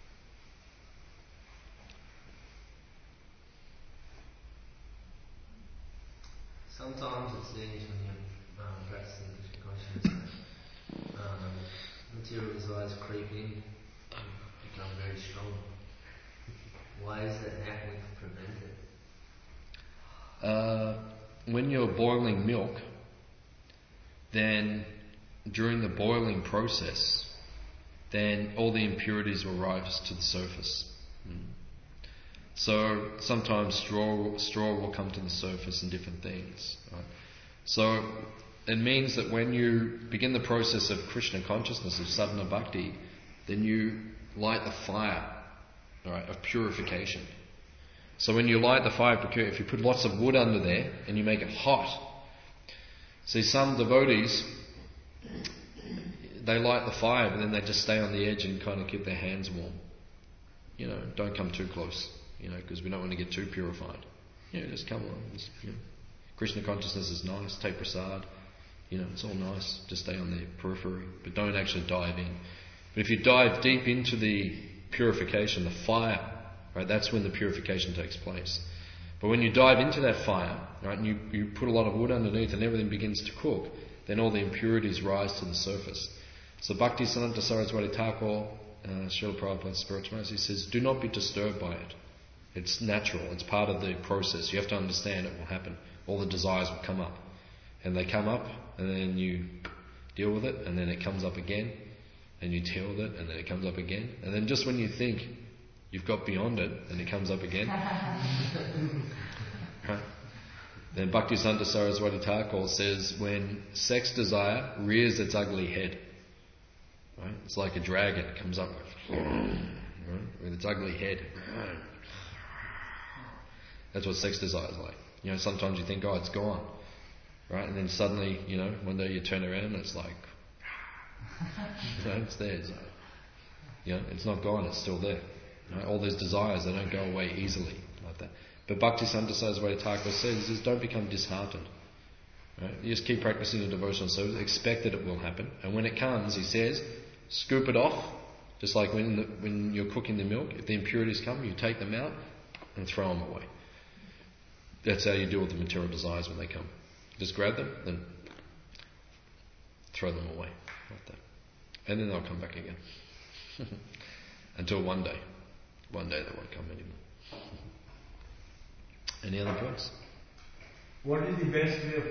Sometimes it seems when you're practicing Krishna consciousness, material desires creep in and become very strong. Why is that? How can we prevent it? When you're boiling milk, then during the boiling process, then all the impurities will rise to the surface. So sometimes straw will come to the surface and different things. Right? So it means that when you begin the process of Krishna consciousness, of sadhana bhakti, then you light the fire, right, of purification. So when you light the fire, if you put lots of wood under there and you make it hot, see some devotees, they light the fire but then they just stay on the edge and kind of keep their hands warm. You know, don't come too close, you know, because we don't want to get too purified. You know, just come on. Just, you know. Krishna consciousness is nice, take prasad, you know, it's all nice. Just stay on the periphery, but don't actually dive in. But if you dive deep into the purification, the fire, right, that's when the purification takes place. But when you dive into that fire, right, and you put a lot of wood underneath and everything begins to cook, then all the impurities rise to the surface. So Bhaktisiddhanta Saraswati Thakur, Srila Prabhupada's spiritual master, he says, do not be disturbed by it. It's natural, it's part of the process. You have to understand it will happen. All the desires will come up. And they come up, and then you deal with it, and then it comes up again. and you deal with it, and then it comes up again. And then just when you think you've got beyond it, and it comes up again. Right? Then Bhaktisiddhanta Saraswati Thakur says, when sex desire rears its ugly head, right? It's like a dragon, it comes up with its ugly head. That's what sex desire is like. You know, sometimes you think, oh, it's gone, right? And then suddenly, you know, one day you turn around and it's like, you know, it's there. It's like, you know, it's not gone, it's still there. Right? All those desires, they don't go away easily like that. But Bhaktisiddhanta Saraswati Thakur says, don't become disheartened. Right? You just keep practicing your devotional service, expect that it will happen. And when it comes, he says, scoop it off, just like when you're cooking the milk. If the impurities come, you take them out and throw them away. That's how you deal with the material desires when they come. Just grab them, then throw them away like that. And then they'll come back again. Until one day they won't come anymore. Any other points? What is the best way of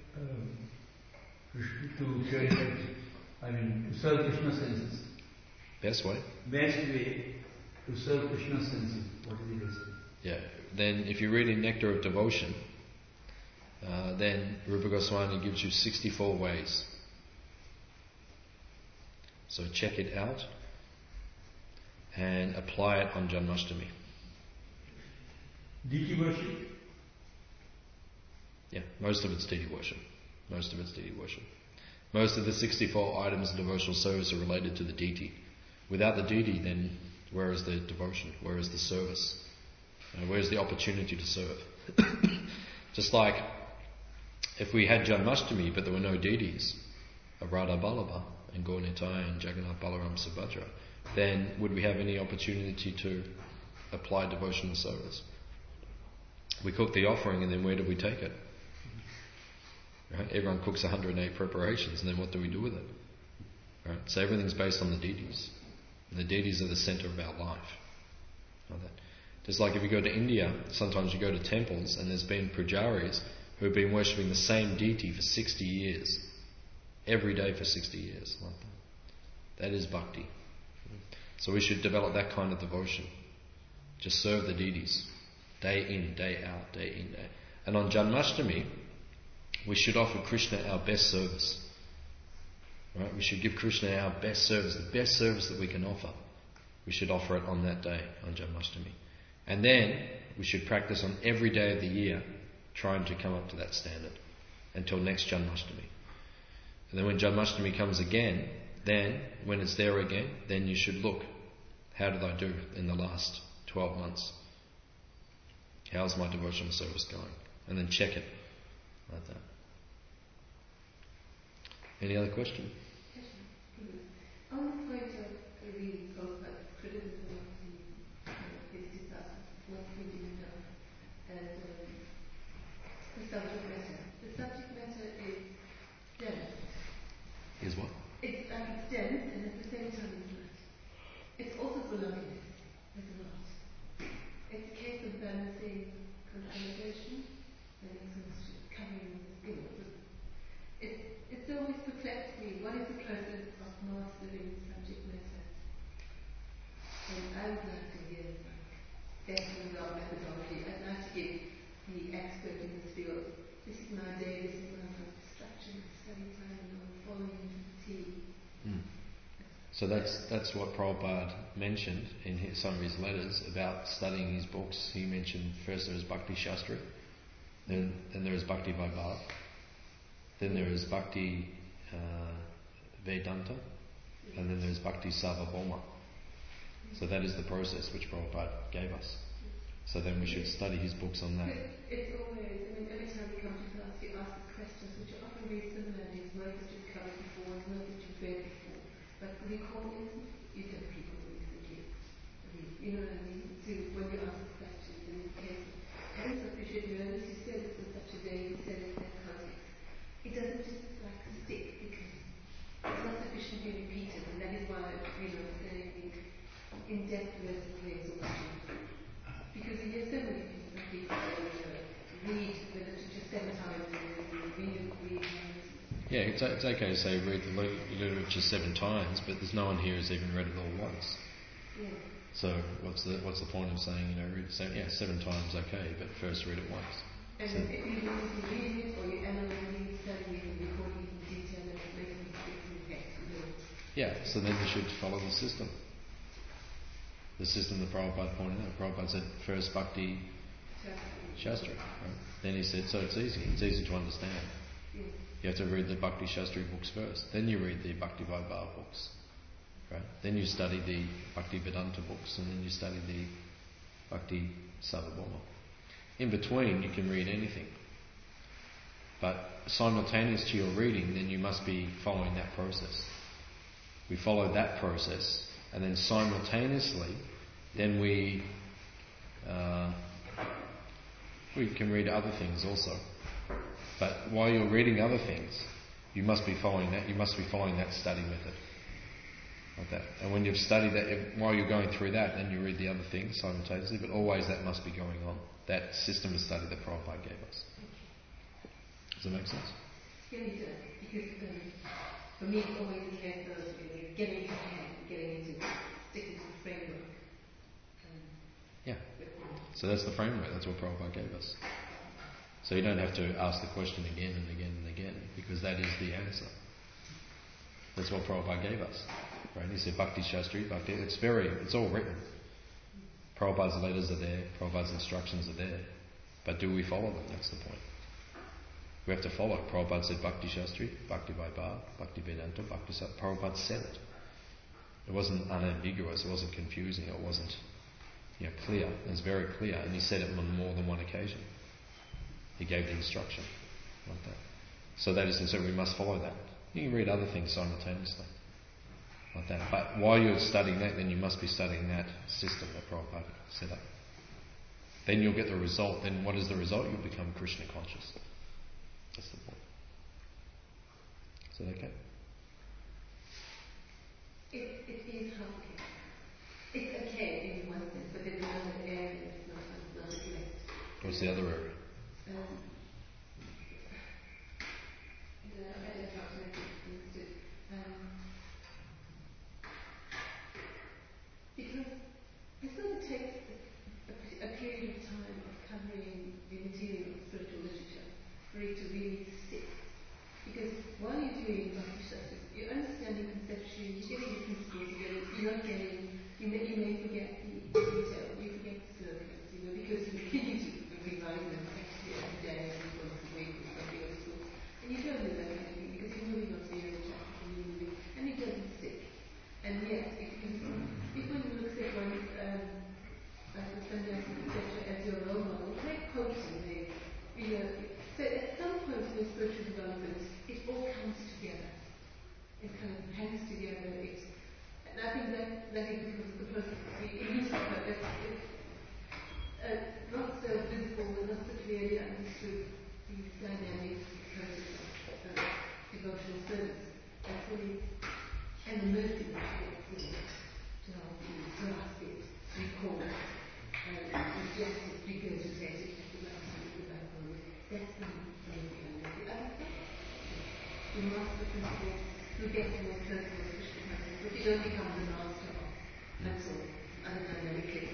to purify? I mean, to serve Krishna senses. Best way? Best way to serve Krishna senses. What is the best way? Yeah. Then, if you read in Nectar of Devotion, then Rupa Goswami gives you 64 ways. So check it out and apply it on Janmashtami. Deity worship? Yeah, most of it's deity worship. Most of the 64 items of devotional service are related to the deity. Without the deity, then where is the devotion? Where is the service? Where's the opportunity to serve? Just like if we had Janmashtami but there were no deities of Radha Ballabha and Gaur Nitai and Jagannath Balaram Subhadra, then would we have any opportunity to apply devotional service? We cook the offering and then where do we take it? Right? Everyone cooks 108 preparations and then what do we do with it? Right? So everything's based on the deities. And the deities are the centre of our life. Like that. Just like if you go to India, sometimes you go to temples and there's been pujaris who have been worshipping the same deity for 60 years. Every day for 60 years. Like that. That is bhakti. So we should develop that kind of devotion. Just serve the deities. Day in, day out, day in, day. And on Janmashtami, we should offer Krishna our best service. Right? We should give Krishna our best service, the best service that we can offer. We should offer it on that day, on Janmashtami. And then we should practice on every day of the year, trying to come up to that standard until next Janmashtami. And then when Janmashtami comes again, then when it's there again, then you should look, how did I do in the last 12 months? How's my devotional service going? And then check it like that. Any other question? On the point of reading Prabhupada's criticism of his disciples, what he didn't know, and the subject matter. The subject matter is dense. Is what? It's dense and at the same time it's light. It's also voluminous. There's a lot. It's a case of balancing consolidation and exhaustion, covering the skin. It's always perplexed me. What is the process of mastering subject matter? And I would like to hear lessons on methodology. I'd like to give the expert in this field, this is my day, this is my distraction, study time, and I'm following into the tea. So that's what Prabhupada mentioned in some of his letters about studying his books. He mentioned first there is Bhakti Shastra, then there is Bhakti Vaibhava, then there is Bhakti Vedanta, and then there is Bhakti Sarvabhauma. So that is the process which Prabhupada gave us. So then we should study his books on that. It's always, every time we come to class, you ask us questions which are often very similar. It's work that you've covered before, it's work that you've read before. But when you call in, you don't people recently. You know what I mean? So when you ask the questions, in this case, hence I appreciate you notice you said this on such a day, you said it in that context. It doesn't just like stick because it's not sufficiently repeated, and that is why saying in-depth versus exhaustion. Because you hear so many people read the literature 7 times and read it 3 times. Yeah, it's okay to say read the literature 7 times, but there's no one here who's even read it all once. Yeah. So what's the point of saying, read it 7 times, okay, but first read it once. And So, if you read it or you're analysing it, studying it, and recording it in detail, and making it fix and text, you know. yeah, so then you should follow the system. The system that Prabhupada pointed out. Prabhupada said first Bhakti Shastri. Right? Then he said, so it's easy to understand. Yeah. You have to read the Bhakti Shastri books first. Then you read the Bhakti Vaibhava books. Right? Then you study the Bhakti Vedanta books, and then you study the Bhakti Sarvabhauma. In between, you can read anything. But simultaneous to your reading, then you must be following that process. We follow that process, and then simultaneously, then we can read other things also. But while you're reading other things, you must be following that. You must be following that study method, like that. And when you've studied that, while you're going through that, then you read the other things simultaneously. But always that must be going on. That system of study that Prabhupada gave us. Does that make sense? Yeah, it does. Because for me, it's always the case of getting into hand, getting into sticking to the framework. Yeah. So that's the framework. That's what Prabhupada gave us. So you don't have to ask the question again and again and again, because that is the answer. That's what Prabhupada gave us. Right? He said Bhakti Shastri, Bhakti. It's all written. Prabhupada's letters are there. Prabhupada's instructions are there. But do we follow them? That's the point. We have to follow. Prabhupada said Bhakti Shastri, Bhakti Vaibhava, Bhakti Vedanta, Bhakti Sarvabhauma. Prabhupada said it. It wasn't unambiguous. It wasn't confusing. It wasn't clear. It was very clear. And he said it on more than one occasion. He gave the instruction like that. So that is, and so we must follow that. You can read other things simultaneously like that. But while you're studying that, then you must be studying that system that Prabhupada set up. Then you'll get the result. Then what is the result? You'll become Krishna conscious. That's the point. Is that okay? It is helpful. It's okay in one sense, but there's another area that's not addressed. What's the other area? I don't know how to make it. Because I suppose it takes a period of time of covering the material of spiritual literature for it to really stick. Because while you're doing Bhakti Shastri, you're understanding conceptually, you're getting the principles together, you're not getting, you may forget the detail, you forget the circles, because you continue to revise them actually every day and once a week or something at school. And you don't do that kind of thing because you're moving on to the other chapter and you're moving, and it doesn't stick. And yet, if one looks at one, like the sannyasis, etc., as your role model, it's like coaching, so at some point in spiritual development, it all comes together. It kind of hangs together. And I think that is because of the process. It used to not so visible and not so clearly understood these dynamics of devotional service. That's really and the mercy that you get to help you grasp it, recall it, digest it, regurgitate it, at the last time in the background. That's the mercy and the other stuff. You master principles, you get more closer to Krishna consciousness, but you don't become the master of. That's all. Other dynamically.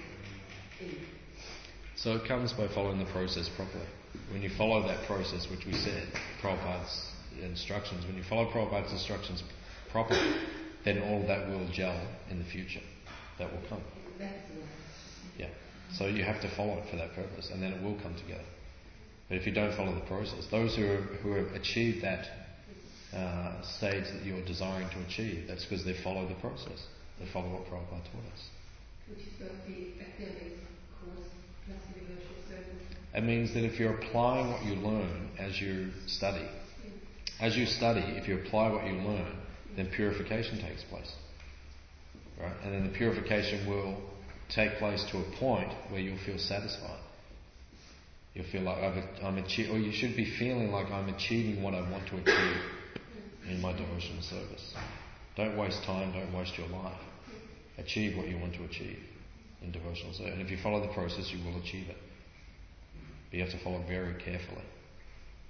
So it comes by following the process properly. When you follow that process, which we said, Prabhupada's instructions, when you follow Prabhupada's instructions properly, then all that will gel in the future. That will come. Yeah. So you have to follow it for that purpose, and then it will come together. But if you don't follow the process, those who have achieved that stage that you're desiring to achieve, that's because they follow the process. They follow what Prabhupada taught us. Which is both the academic course plus the devotional service. It means that if you're applying what you learn as you study, if you apply what you learn, then purification takes place. Right? And then the purification will take place to a point where you'll feel satisfied. You'll feel like I'm achieving, or you should be feeling like I'm achieving what I want to achieve in my devotional service. Don't waste time, don't waste your life. Achieve what you want to achieve in devotional service. And if you follow the process, you will achieve it. But you have to follow it very carefully.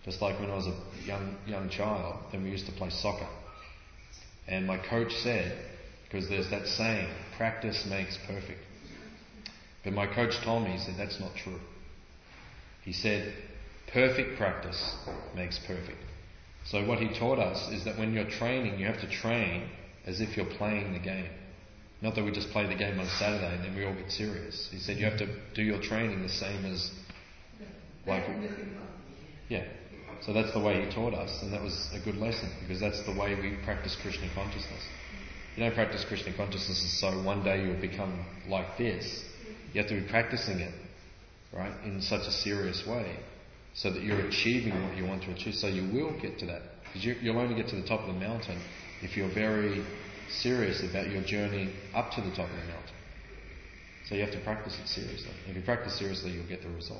Just like when I was a young child, then we used to play soccer. And my coach said, because there's that saying, practice makes perfect. But my coach told me, he said, that's not true. He said, perfect practice makes perfect. So what he taught us is that when you're training, you have to train as if you're playing the game. Not that we just play the game on Saturday and then we all get serious. He said you have to do your training the same as like... Yeah. So that's the way he taught us, and that was a good lesson, because that's the way we practice Krishna consciousness. You don't practice Krishna consciousness so one day you'll become like this. You have to be practicing it, right, in such a serious way, so that you're achieving what you want to achieve. So you will get to that. Because you'll only get to the top of the mountain if you're very serious about your journey up to the top of the mountain. So you have to practice it seriously. If you practice seriously, you'll get the result.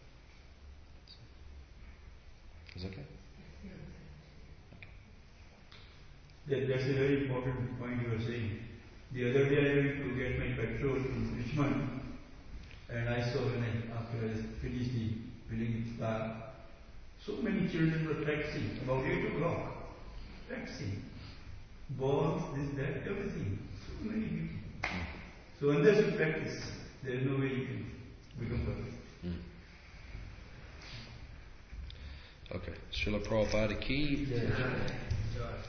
Is it okay? That's a very important point you were saying. The other day I went to get my petrol in Richmond, and I saw after I finished the filling the car, so many children were practicing, about 8 o'clock, practicing. Balls, this, that, everything. So many people. So unless you practice, there is no way you can become perfect. Okay. Srila Prabhupada ki.